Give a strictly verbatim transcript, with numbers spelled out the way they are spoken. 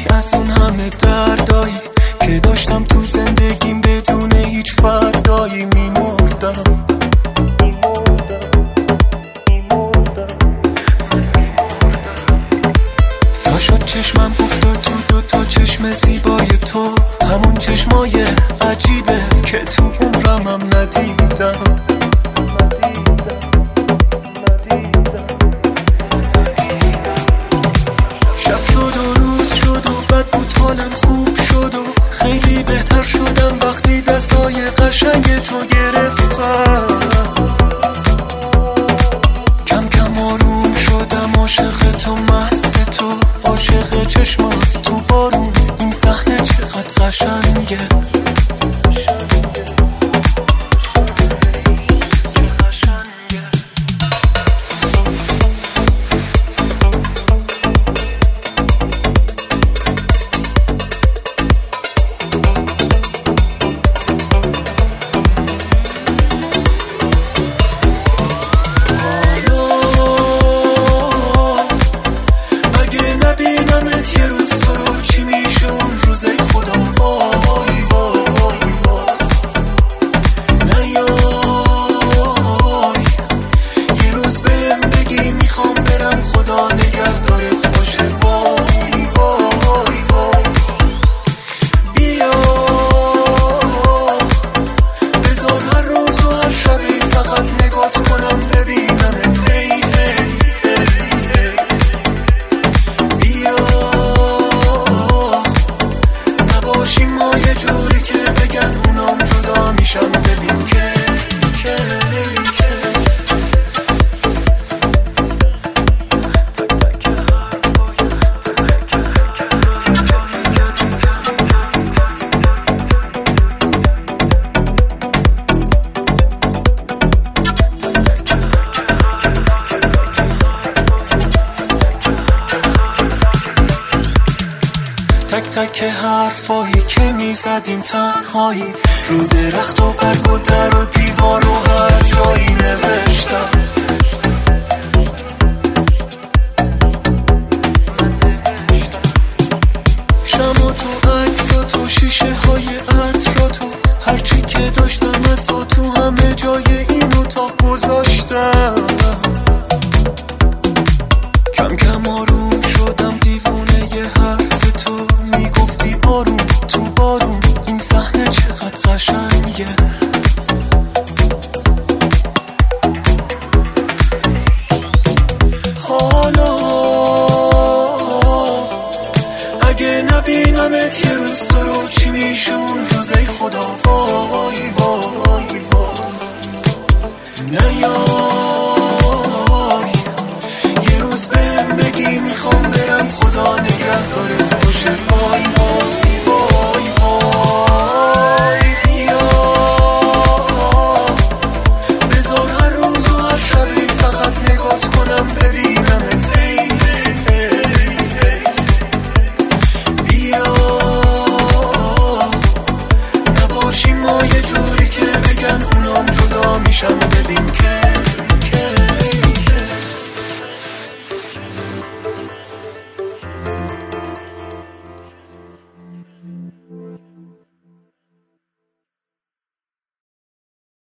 از اون همه دردایی که داشتم تو زندگیم بدون هیچ فردایی میمردم. تا شد چشمم افتاد تو دو تا چشم زیبای تو، همون چشمای عجیبت که تو عمرم ندیدم. شب شد و روز شد و بد بود حالم خوب شد و خیلی بهتر شدم وقتی دستای قشنگ تو گرفتم. کم کم آروم شدم، عاشق تو، مست تو، عاشق چشمات تو بارون. این صحنه چقدر قشنگه. تک تک حرفایی که میزدیم تنهایی، رو درخت و برگ و در و دیوار و هر جایی نوشتم. شم و تو، عکس و تو، شیشه های عطر و تو، هرچی که داشتم از تو تو همه جای این اتاق گذاشتم. کم کم آروم شدم، دیوونه ی حرف تو، میگفتی آروم تو بارون. این صحنه چقدر قشنگه. حالا اگه نبینمت یه روز تو رو چی میشه اون روزای خدا؟ وای وای وای نیای یه روز بهم بگی میخوام برم، خدا نگهدارت باشه. وای وای وای وای بیا بذار هر روز و هر شبی فقط نگات کنم ببینمت. ای ای ای بیا نباشیم ما یه جوری که بگن اونام جدا میشن. ببین که